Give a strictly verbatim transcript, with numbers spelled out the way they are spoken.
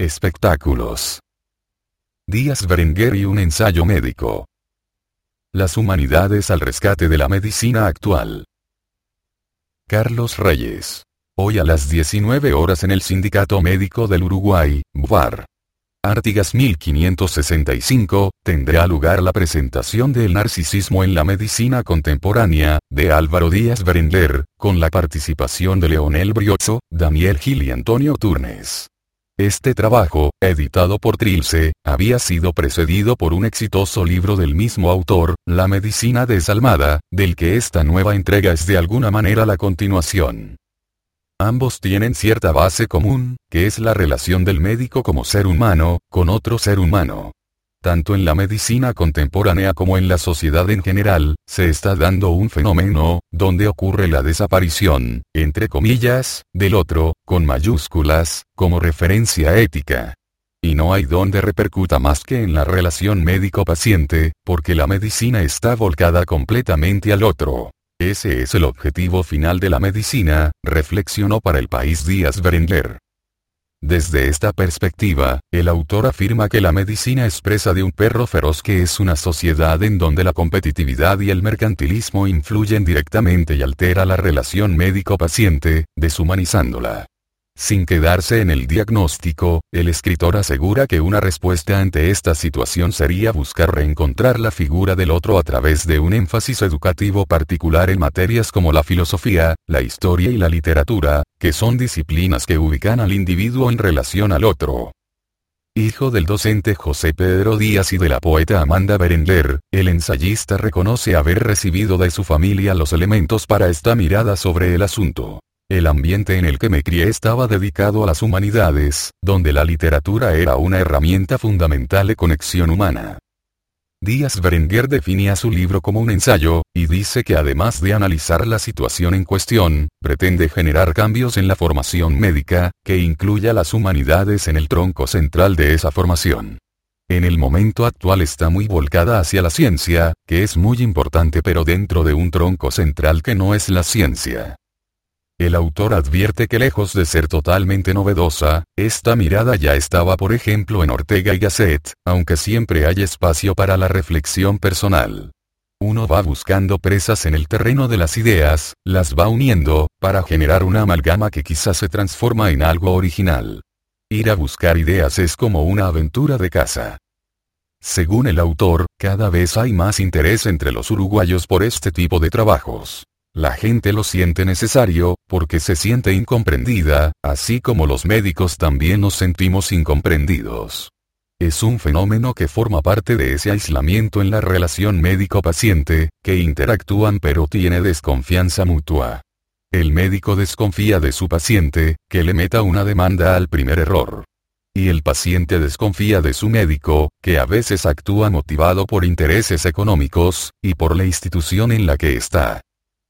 Espectáculos. Díaz Berenguer y un ensayo médico. Las humanidades al rescate de la medicina actual. Carlos Reyes. Hoy a las diecinueve horas en el Sindicato Médico del Uruguay, B U A R. Artigas mil quinientos sesenta y cinco, tendrá lugar la presentación de El narcisismo en la medicina contemporánea, de Álvaro Díaz Berenguer, con la participación de Leonel Briozzo, Daniel Gil y Antonio Turnes. Este trabajo, editado por Trilce, había sido precedido por un exitoso libro del mismo autor, La medicina desalmada, del que esta nueva entrega es de alguna manera la continuación. Ambos tienen cierta base común, que es la relación del médico como ser humano, con otro ser humano. Tanto en la medicina contemporánea como en la sociedad en general, se está dando un fenómeno, donde ocurre la desaparición, entre comillas, del otro, con mayúsculas, como referencia ética. Y no hay donde repercuta más que en la relación médico-paciente, porque la medicina está volcada completamente al otro. Ese es el objetivo final de la medicina, reflexionó para El País Díaz Berenguer. Desde esta perspectiva, el autor afirma que la medicina es presa de un perro feroz que es una sociedad en donde la competitividad y el mercantilismo influyen directamente y altera la relación médico-paciente, deshumanizándola. Sin quedarse en el diagnóstico, el escritor asegura que una respuesta ante esta situación sería buscar reencontrar la figura del otro a través de un énfasis educativo particular en materias como la filosofía, la historia y la literatura, que son disciplinas que ubican al individuo en relación al otro. Hijo del docente José Pedro Díaz y de la poeta Amanda Berenguer, el ensayista reconoce haber recibido de su familia los elementos para esta mirada sobre el asunto. El ambiente en el que me crié estaba dedicado a las humanidades, donde la literatura era una herramienta fundamental de conexión humana. Díaz Berenguer definía su libro como un ensayo, y dice que además de analizar la situación en cuestión, pretende generar cambios en la formación médica, que incluya las humanidades en el tronco central de esa formación. En el momento actual está muy volcada hacia la ciencia, que es muy importante pero dentro de un tronco central que no es la ciencia. El autor advierte que lejos de ser totalmente novedosa, esta mirada ya estaba por ejemplo en Ortega y Gasset, aunque siempre hay espacio para la reflexión personal. Uno va buscando presas en el terreno de las ideas, las va uniendo, para generar una amalgama que quizás se transforma en algo original. Ir a buscar ideas es como una aventura de caza. Según el autor, cada vez hay más interés entre los uruguayos por este tipo de trabajos. La gente lo siente necesario, porque se siente incomprendida, así como los médicos también nos sentimos incomprendidos. Es un fenómeno que forma parte de ese aislamiento en la relación médico-paciente, que interactúan pero tiene desconfianza mutua. El médico desconfía de su paciente, que le meta una demanda al primer error. Y el paciente desconfía de su médico, que a veces actúa motivado por intereses económicos, y por la institución en la que está.